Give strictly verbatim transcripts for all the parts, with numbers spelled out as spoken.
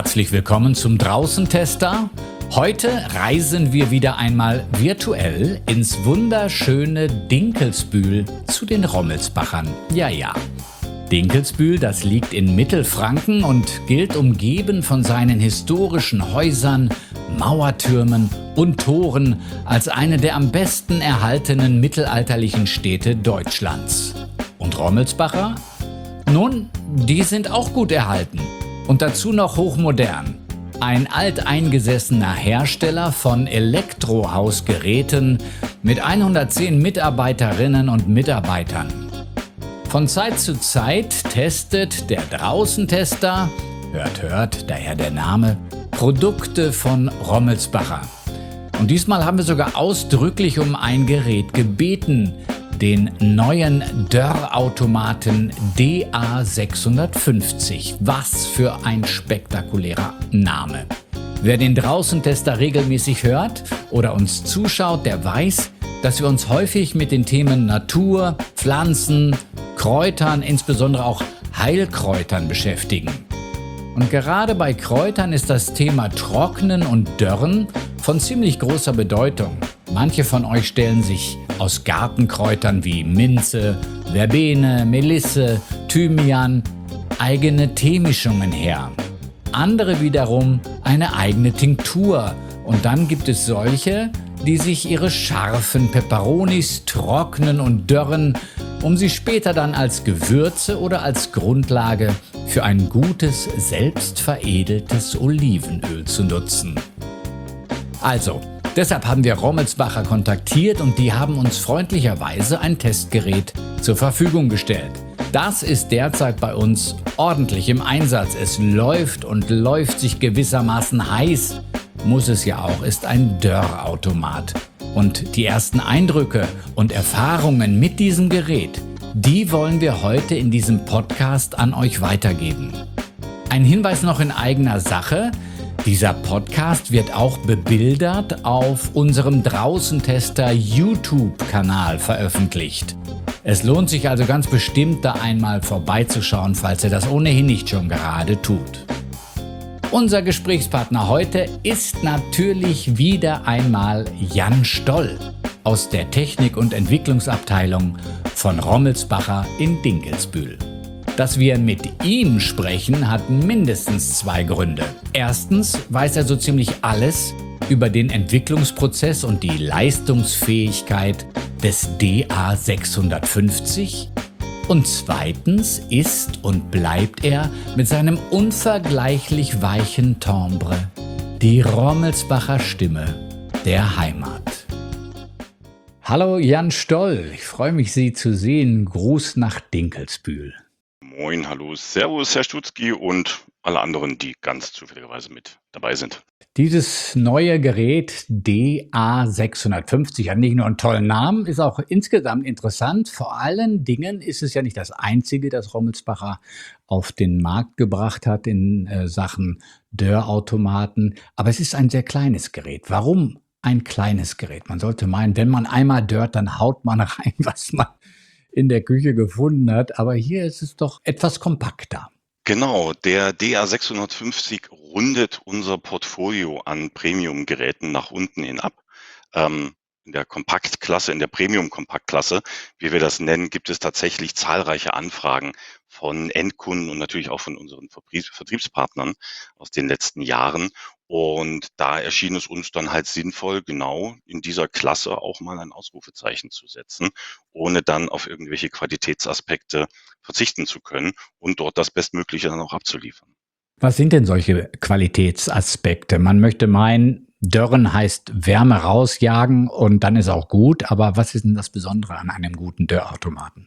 Herzlich willkommen zum Draußen-Tester. Heute reisen wir wieder einmal virtuell ins wunderschöne Dinkelsbühl zu den Rommelsbachern. Ja, ja. Dinkelsbühl, das liegt in Mittelfranken und gilt umgeben von seinen historischen Häusern, Mauertürmen und Toren als eine der am besten erhaltenen mittelalterlichen Städte Deutschlands. Und Rommelsbacher? Nun, die sind auch gut erhalten. Und dazu noch hochmodern. Ein alteingesessener Hersteller von Elektrohausgeräten mit hundertzehn Mitarbeiterinnen und Mitarbeitern. Von Zeit zu Zeit testet der Draußen-Tester, hört, hört, daher der Name, Produkte von Rommelsbacher. Und diesmal haben wir sogar ausdrücklich um ein Gerät gebeten, den neuen Dörrautomaten D A sechshundertfünfzig. Was für ein spektakulärer Name. Wer den Draußen-Tester regelmäßig hört oder uns zuschaut, der weiß, dass wir uns häufig mit den Themen Natur, Pflanzen, Kräutern, insbesondere auch Heilkräutern beschäftigen. Und gerade bei Kräutern ist das Thema Trocknen und Dörren von ziemlich großer Bedeutung. Manche von euch stellen sich aus Gartenkräutern wie Minze, Verbene, Melisse, Thymian eigene Teemischungen her. Andere wiederum eine eigene Tinktur. Und dann gibt es solche, die sich ihre scharfen Peperonis trocknen und dörren, um sie später dann als Gewürze oder als Grundlage für ein gutes, selbst veredeltes Olivenöl zu nutzen. Also, deshalb haben wir Rommelsbacher kontaktiert und die haben uns freundlicherweise ein Testgerät zur Verfügung gestellt. Das ist derzeit bei uns ordentlich im Einsatz. Es läuft und läuft sich gewissermaßen heiß. Muss es ja auch, ist ein Dörrautomat. Und die ersten Eindrücke und Erfahrungen mit diesem Gerät, die wollen wir heute in diesem Podcast an euch weitergeben. Ein Hinweis noch in eigener Sache: Dieser Podcast wird auch bebildert auf unserem Draußen-Tester YouTube-Kanal veröffentlicht. Es lohnt sich also ganz bestimmt, da einmal vorbeizuschauen, falls ihr das ohnehin nicht schon gerade tut. Unser Gesprächspartner heute ist natürlich wieder einmal Jan Stoll aus der Technik- und Entwicklungsabteilung von Rommelsbacher in Dinkelsbühl. Dass wir mit ihm sprechen, hat mindestens zwei Gründe. Erstens weiß er so ziemlich alles über den Entwicklungsprozess und die Leistungsfähigkeit des D A sechshundertfünfzig. Und zweitens ist und bleibt er mit seinem unvergleichlich weichen Timbre die Rommelsbacher Stimme der Heimat. Hallo Jan Stoll, ich freue mich, Sie zu sehen. Gruß nach Dinkelsbühl. Moin, hallo, servus, Herr Stutzki und alle anderen, die ganz zufälligerweise mit dabei sind. Dieses neue Gerät D A sechshundertfünfzig hat nicht nur einen tollen Namen, ist auch insgesamt interessant. Vor allen Dingen ist es ja nicht das einzige, das Rommelsbacher auf den Markt gebracht hat in äh, Sachen Dörrautomaten. Aber es ist ein sehr kleines Gerät. Warum ein kleines Gerät? Man sollte meinen, wenn man einmal dörrt, dann haut man rein, was man in der Küche gefunden hat. Aber hier ist es doch etwas kompakter. Genau, der D A sechshundertfünfzig rundet unser Portfolio an Premium-Geräten nach unten hin ab. Ähm, in der Kompaktklasse, in der Premium-Kompaktklasse, wie wir das nennen, gibt es tatsächlich zahlreiche Anfragen von Endkunden und natürlich auch von unseren Vertriebs Vertriebspartnern aus den letzten Jahren. Und da erschien es uns dann halt sinnvoll, genau in dieser Klasse auch mal ein Ausrufezeichen zu setzen, ohne dann auf irgendwelche Qualitätsaspekte verzichten zu können und dort das Bestmögliche dann auch abzuliefern. Was sind denn solche Qualitätsaspekte? Man möchte meinen, Dörren heißt Wärme rausjagen und dann ist auch gut. Aber was ist denn das Besondere an einem guten Dörrautomaten?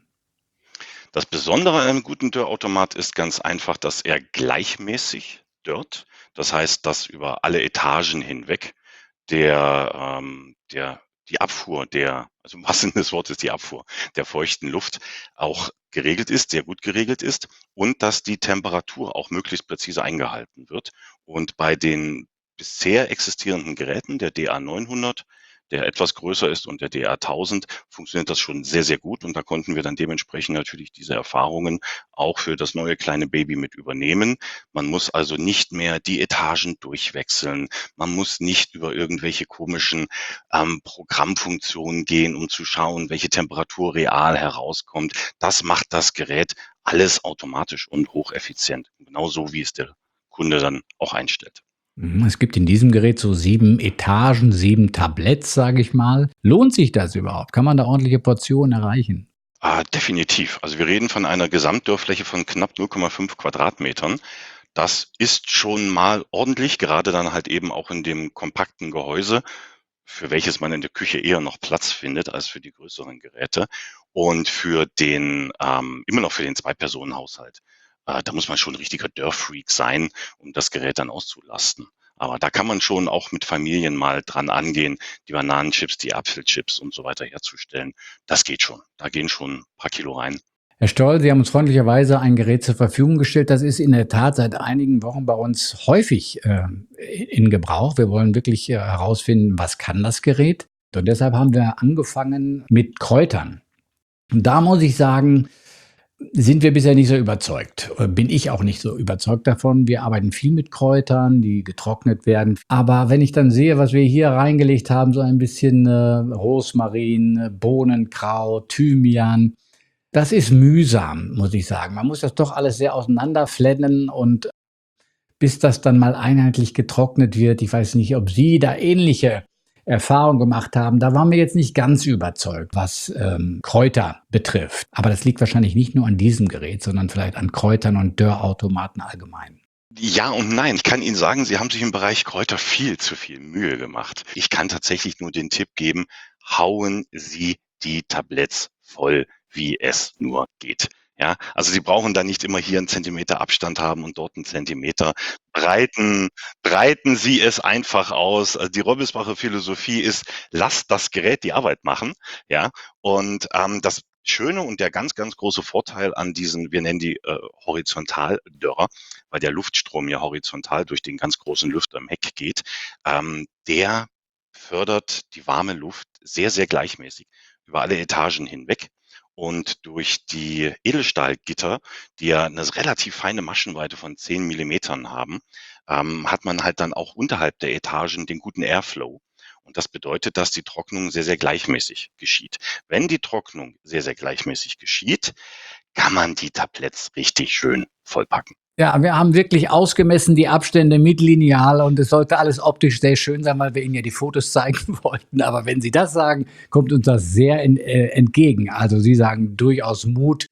Das Besondere an einem guten Dörrautomat ist ganz einfach, dass er gleichmäßig dörrt. Das heißt, dass über alle Etagen hinweg der, ähm, der, die Abfuhr der, also im wahrsten Sinne des Wortes die Abfuhr der feuchten Luft auch geregelt ist, sehr gut geregelt ist und dass die Temperatur auch möglichst präzise eingehalten wird. Und bei den bisher existierenden Geräten, der D A neunhundert, der etwas größer ist und der D R tausend, funktioniert das schon sehr, sehr gut. Und da konnten wir dann dementsprechend natürlich diese Erfahrungen auch für das neue kleine Baby mit übernehmen. Man muss also nicht mehr die Etagen durchwechseln. Man muss nicht über irgendwelche komischen ähm, Programmfunktionen gehen, um zu schauen, welche Temperatur real herauskommt. Das macht das Gerät alles automatisch und hocheffizient. Genau so, wie es der Kunde dann auch einstellt. Mhm, es gibt in diesem Gerät so sieben Etagen, sieben Tabletts, sage ich mal. Lohnt sich das überhaupt? Kann man da ordentliche Portionen erreichen? Ah, definitiv. Also wir reden von einer Gesamtdörrfläche von knapp null Komma fünf Quadratmetern. Das ist schon mal ordentlich, gerade dann halt eben auch in dem kompakten Gehäuse, für welches man in der Küche eher noch Platz findet als für die größeren Geräte. Und für den, ähm, immer noch für den Zwei-Personen-Haushalt. Äh, da muss man schon ein richtiger Dörrfreak sein, um das Gerät dann auszulasten. Aber da kann man schon auch mit Familien mal dran angehen, die Bananenchips, die Apfelchips und so weiter herzustellen. Das geht schon. Da gehen schon ein paar Kilo rein. Herr Stoll, Sie haben uns freundlicherweise ein Gerät zur Verfügung gestellt. Das ist in der Tat seit einigen Wochen bei uns häufig äh, in Gebrauch. Wir wollen wirklich äh, herausfinden, was kann das Gerät? Und deshalb haben wir angefangen mit Kräutern. Und da muss ich sagen, sind wir bisher nicht so überzeugt. Äh, Bin ich auch nicht so überzeugt davon. Wir arbeiten viel mit Kräutern, die getrocknet werden. Aber wenn ich dann sehe, was wir hier reingelegt haben, so ein bisschen äh, Rosmarin, äh, Bohnenkraut, Thymian, das ist mühsam, muss ich sagen. Man muss das doch alles sehr auseinanderflennen und bis das dann mal einheitlich getrocknet wird, ich weiß nicht, ob Sie da ähnliche Erfahrungen gemacht haben. Da waren wir jetzt nicht ganz überzeugt, was ähm, Kräuter betrifft. Aber das liegt wahrscheinlich nicht nur an diesem Gerät, sondern vielleicht an Kräutern und Dörrautomaten allgemein. Ja und nein. Ich kann Ihnen sagen, Sie haben sich im Bereich Kräuter viel zu viel Mühe gemacht. Ich kann tatsächlich nur den Tipp geben, hauen Sie die Tabletts voll, wie es nur geht. Ja, also Sie brauchen da nicht immer hier einen Zentimeter Abstand haben und dort einen Zentimeter. Breiten, breiten Sie es einfach aus. Also die Robbesbacher Philosophie ist, lasst das Gerät die Arbeit machen. Ja, und ähm, das Schöne und der ganz, ganz große Vorteil an diesen, wir nennen die äh, Horizontaldörrer, weil der Luftstrom ja horizontal durch den ganz großen Lüfter im Heck geht, ähm, der fördert die warme Luft sehr, sehr gleichmäßig über alle Etagen hinweg. Und durch die Edelstahlgitter, die ja eine relativ feine Maschenweite von zehn Millimetern haben, ähm, hat man halt dann auch unterhalb der Etagen den guten Airflow. Und das bedeutet, dass die Trocknung sehr, sehr gleichmäßig geschieht. Wenn die Trocknung sehr, sehr gleichmäßig geschieht, kann man die Tabletts richtig schön vollpacken. Ja, wir haben wirklich ausgemessen die Abstände mit Lineal und es sollte alles optisch sehr schön sein, weil wir Ihnen ja die Fotos zeigen wollten. Aber wenn Sie das sagen, kommt uns das sehr in, äh, entgegen. Also Sie sagen durchaus Mut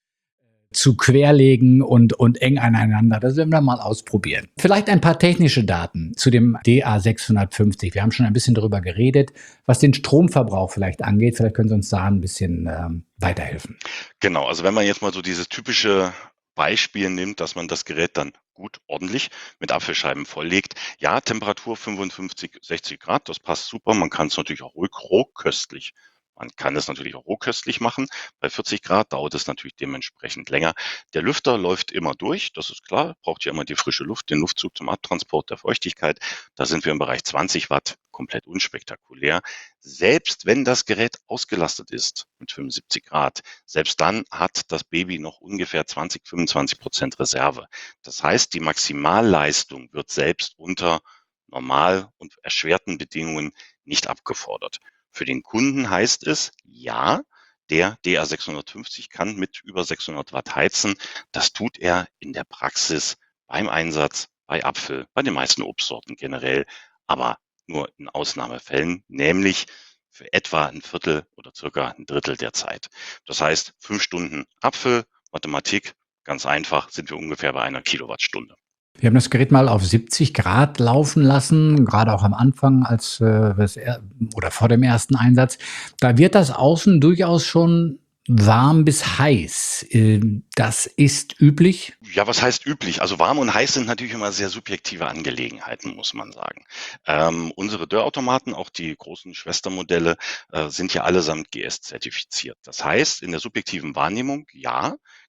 zu querlegen und, und eng aneinander. Das werden wir mal ausprobieren. Vielleicht ein paar technische Daten zu dem D A sechshundertfünfzig. Wir haben schon ein bisschen darüber geredet, was den Stromverbrauch vielleicht angeht. Vielleicht können Sie uns da ein bisschen ähm, weiterhelfen. Genau, also wenn man jetzt mal so dieses typische Beispiel nimmt, dass man das Gerät dann gut ordentlich mit Apfelscheiben volllegt. Ja, Temperatur fünfundfünfzig, sechzig Grad, das passt super. Man kann es natürlich auch ruhig rohköstlich. Man kann es natürlich auch rohköstlich machen. Bei vierzig Grad dauert es natürlich dementsprechend länger. Der Lüfter läuft immer durch, das ist klar, braucht ja immer die frische Luft, den Luftzug zum Abtransport der Feuchtigkeit. Da sind wir im Bereich zwanzig Watt, komplett unspektakulär. Selbst wenn das Gerät ausgelastet ist mit fünfundsiebzig Grad, selbst dann hat das Baby noch ungefähr zwanzig, fünfundzwanzig Prozent Reserve. Das heißt, die Maximalleistung wird selbst unter normal und erschwerten Bedingungen nicht abgefordert. Für den Kunden heißt es, ja, der D A sechshundertfünfzig kann mit über sechshundert Watt heizen. Das tut er in der Praxis beim Einsatz bei Apfel, bei den meisten Obstsorten generell, aber nur in Ausnahmefällen, nämlich für etwa ein Viertel oder circa ein Drittel der Zeit. Das heißt, fünf Stunden Apfel, Mathematik, ganz einfach, sind wir ungefähr bei einer Kilowattstunde. Wir haben das Gerät mal auf siebzig Grad laufen lassen, gerade auch am Anfang als äh, das er oder vor dem ersten Einsatz. Da wird das außen durchaus schon warm bis heiß. Ähm, das ist üblich. Ja, was heißt üblich? Also warm und heiß sind natürlich immer sehr subjektive Angelegenheiten, muss man sagen. Ähm, unsere Dörrautomaten, auch die großen Schwestermodelle, äh, sind ja allesamt G S zertifiziert. Das heißt, in der subjektiven Wahrnehmung, ja,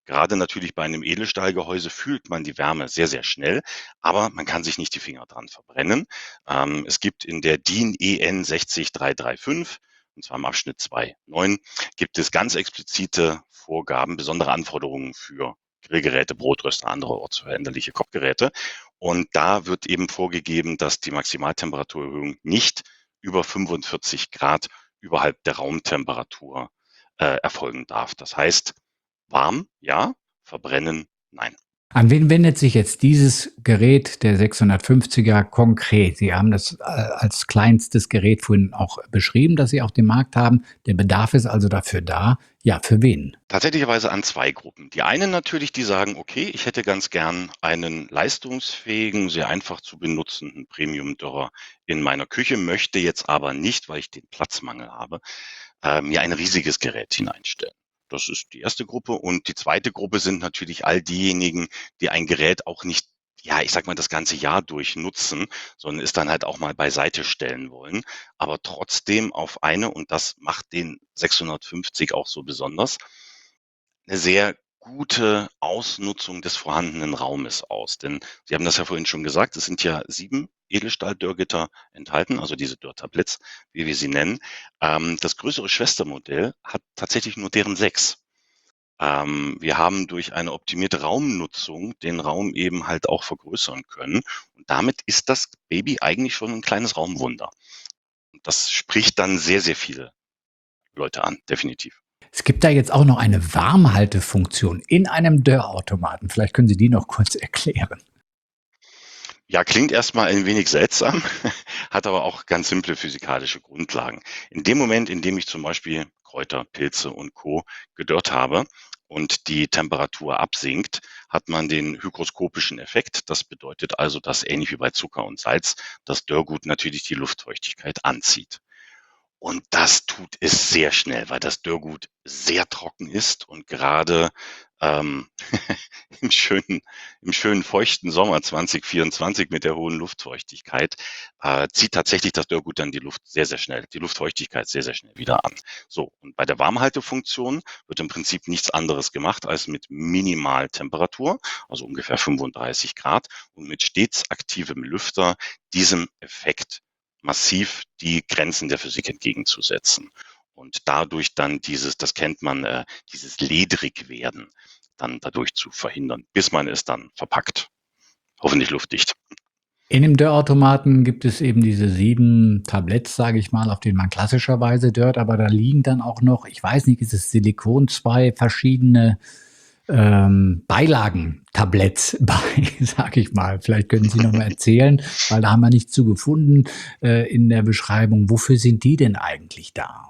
Gerade natürlich bei einem Edelstahlgehäuse fühlt man die Wärme sehr, sehr schnell, aber man kann sich nicht die Finger dran verbrennen. Ähm, es gibt in der DIN E N sechs null drei drei fünf, und zwar im Abschnitt zwei Punkt neun, gibt es ganz explizite Vorgaben, besondere Anforderungen für Grillgeräte, Brotröster, andere ortsveränderliche Kochgeräte. Und da wird eben vorgegeben, dass die Maximaltemperaturerhöhung nicht über fünfundvierzig Grad überhalb der Raumtemperatur äh, erfolgen darf. Das heißt, warm, ja, verbrennen, nein. An wen wendet sich jetzt dieses Gerät, der sechshundertfünfziger, konkret? Sie haben das äh, als kleinstes Gerät vorhin auch beschrieben, das Sie auf dem Markt haben. Der Bedarf ist also dafür da. Ja, für wen? Tatsächlicherweise an zwei Gruppen. Die einen natürlich, die sagen, okay, ich hätte ganz gern einen leistungsfähigen, sehr einfach zu benutzenden Premium-Dörrer in meiner Küche, möchte jetzt aber nicht, weil ich den Platzmangel habe, äh, mir ein riesiges Gerät hineinstellen. Das ist die erste Gruppe. Und die zweite Gruppe sind natürlich all diejenigen, die ein Gerät auch nicht, ja, ich sag mal, das ganze Jahr durch nutzen, sondern es dann halt auch mal beiseite stellen wollen, aber trotzdem auf eine, und das macht den sechshundertfünfzig auch so besonders, eine sehr gute Ausnutzung des vorhandenen Raumes aus. Denn Sie haben das ja vorhin schon gesagt, es sind ja sieben Edelstahl-Dörrgitter enthalten, also diese Dörrtabletts, wie wir sie nennen. Ähm, das größere Schwestermodell hat tatsächlich nur deren sechs. Ähm, wir haben durch eine optimierte Raumnutzung den Raum eben halt auch vergrößern können. Und damit ist das Baby eigentlich schon ein kleines Raumwunder. Und das spricht dann sehr, sehr viele Leute an, definitiv. Es gibt da jetzt auch noch eine Warmhaltefunktion in einem Dörrautomaten. Vielleicht können Sie die noch kurz erklären. Ja, klingt erstmal ein wenig seltsam, hat aber auch ganz simple physikalische Grundlagen. In dem Moment, in dem ich zum Beispiel Kräuter, Pilze und Co. gedörrt habe und die Temperatur absinkt, hat man den hygroskopischen Effekt. Das bedeutet also, dass ähnlich wie bei Zucker und Salz das Dörrgut natürlich die Luftfeuchtigkeit anzieht. Und das tut es sehr schnell, weil das Dörrgut sehr trocken ist und gerade ähm, im schönen, im schönen feuchten Sommer zwanzig vierundzwanzig mit der hohen Luftfeuchtigkeit äh, zieht tatsächlich das Dörrgut dann die Luft sehr, sehr schnell, die Luftfeuchtigkeit sehr, sehr schnell wieder an. So, und bei der Warmhaltefunktion wird im Prinzip nichts anderes gemacht als mit Minimaltemperatur, also ungefähr fünfunddreißig Grad, und mit stets aktivem Lüfter diesem Effekt massiv die Grenzen der Physik entgegenzusetzen und dadurch dann dieses, das kennt man, äh, dieses Ledrigwerden dann dadurch zu verhindern, bis man es dann verpackt. Hoffentlich luftdicht. In dem Dörrautomaten gibt es eben diese sieben Tabletts, sage ich mal, auf denen man klassischerweise dörrt, aber da liegen dann auch noch, ich weiß nicht, ist es Silikon, zwei verschiedene ähm, Beilagen-Tabletts bei, sage ich mal. Vielleicht können Sie noch mal erzählen, weil da haben wir nichts zu gefunden äh, in der Beschreibung. Wofür sind die denn eigentlich da?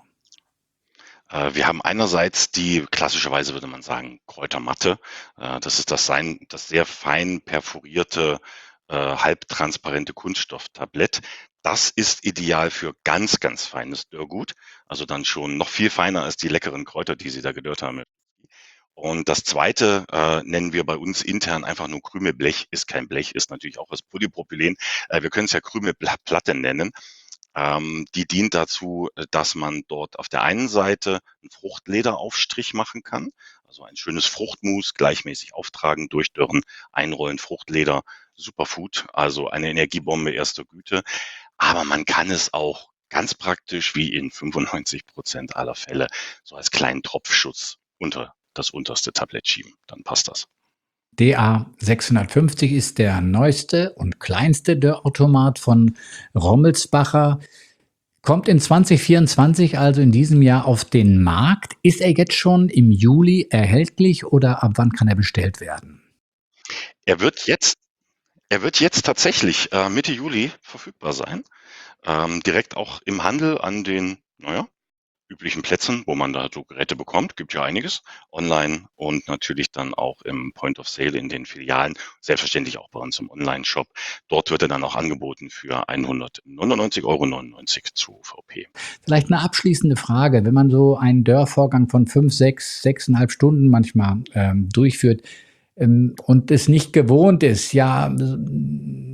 Äh, wir haben einerseits die, klassischerweise würde man sagen, Kräutermatte. Äh, das ist das, sein, das sehr fein perforierte, äh, halbtransparente Kunststofftablett. Das ist ideal für ganz, ganz feines Dörrgut. Also dann schon noch viel feiner als die leckeren Kräuter, die Sie da gedörrt haben. Und das zweite äh, nennen wir bei uns intern einfach nur Krümelblech. Ist kein Blech, ist natürlich auch aus Polypropylen. Äh, wir können es ja Krümelplatte nennen. Ähm, die dient dazu, äh, dass man dort auf der einen Seite einen Fruchtlederaufstrich machen kann. Also ein schönes Fruchtmus, gleichmäßig auftragen, durchdörren, einrollen, Fruchtleder, Superfood, also eine Energiebombe erster Güte. Aber man kann es auch ganz praktisch, wie in fünfundneunzig Prozent aller Fälle, so als kleinen Tropfschutz unter das unterste Tablett schieben. Dann passt das. D A sechshundertfünfzig ist der neueste und kleinste Dörrautomat von Rommelsbacher. Kommt in zwanzig vierundzwanzig, also in diesem Jahr, auf den Markt. Ist er jetzt schon im Juli erhältlich oder ab wann kann er bestellt werden? Er wird jetzt, er wird jetzt tatsächlich äh, Mitte Juli verfügbar sein. Ähm, direkt auch im Handel an den, naja, üblichen Plätzen, wo man da so Geräte bekommt, gibt ja einiges, online und natürlich dann auch im Point of Sale in den Filialen, selbstverständlich auch bei uns im Online-Shop. Dort wird er dann auch angeboten für hundertneunundneunzig Euro neunundneunzig zu U V P. Vielleicht eine abschließende Frage. Wenn man so einen Dörrvorgang von fünf, sechs, sechseinhalb Stunden manchmal ähm, durchführt ähm, und es nicht gewohnt ist, ja,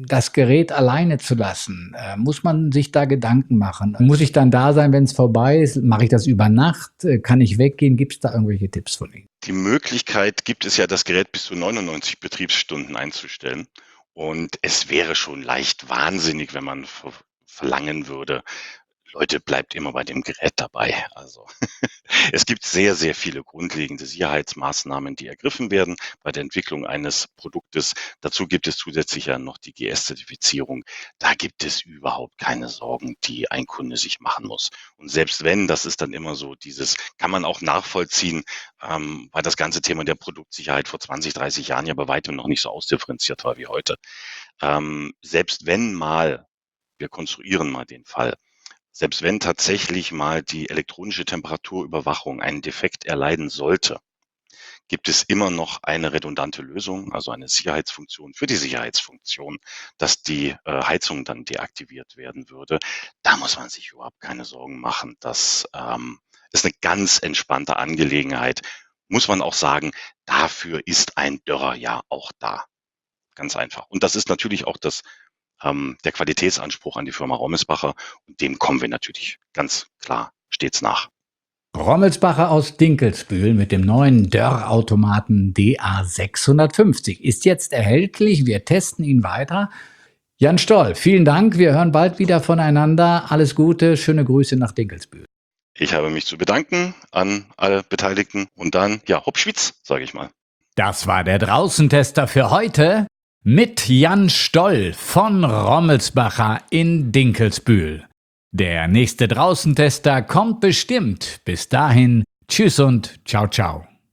das Gerät alleine zu lassen? Äh, muss man sich da Gedanken machen? Muss ich dann da sein, wenn es vorbei ist? Mache ich das über Nacht? Äh, kann ich weggehen? Gibt es da irgendwelche Tipps von Ihnen? Die Möglichkeit gibt es ja, das Gerät bis zu neunundneunzig Betriebsstunden einzustellen. Und es wäre schon leicht wahnsinnig, wenn man ver verlangen würde, Leute, bleibt immer bei dem Gerät dabei. Also es gibt sehr, sehr viele grundlegende Sicherheitsmaßnahmen, die ergriffen werden bei der Entwicklung eines Produktes. Dazu gibt es zusätzlich ja noch die G S-Zertifizierung. Da gibt es überhaupt keine Sorgen, die ein Kunde sich machen muss. Und selbst wenn, das ist dann immer so dieses, kann man auch nachvollziehen, ähm, weil das ganze Thema der Produktsicherheit vor zwanzig, dreißig Jahren ja bei weitem noch nicht so ausdifferenziert war wie heute. Ähm, selbst wenn mal, wir konstruieren mal den Fall, selbst wenn tatsächlich mal die elektronische Temperaturüberwachung einen Defekt erleiden sollte, gibt es immer noch eine redundante Lösung, also eine Sicherheitsfunktion für die Sicherheitsfunktion, dass die äh, Heizung dann deaktiviert werden würde. Da muss man sich überhaupt keine Sorgen machen. Das ähm, ist eine ganz entspannte Angelegenheit. Muss man auch sagen, dafür ist ein Dörrer ja auch da. Ganz einfach. Und das ist natürlich auch das ähm, der Qualitätsanspruch an die Firma Rommelsbacher, und dem kommen wir natürlich ganz klar stets nach. Rommelsbacher aus Dinkelsbühl mit dem neuen Dörrautomaten D A sechshundertfünfzig ist jetzt erhältlich. Wir testen ihn weiter. Jan Stoll, vielen Dank. Wir hören bald wieder voneinander. Alles Gute, schöne Grüße nach Dinkelsbühl. Ich habe mich zu bedanken an alle Beteiligten und dann, ja, Hopschwitz, sage ich mal. Das war der Draußentester für heute mit Jan Stoll von Rommelsbacher in Dinkelsbühl. Der nächste Draußentester kommt bestimmt. Bis dahin, tschüss und ciao, ciao.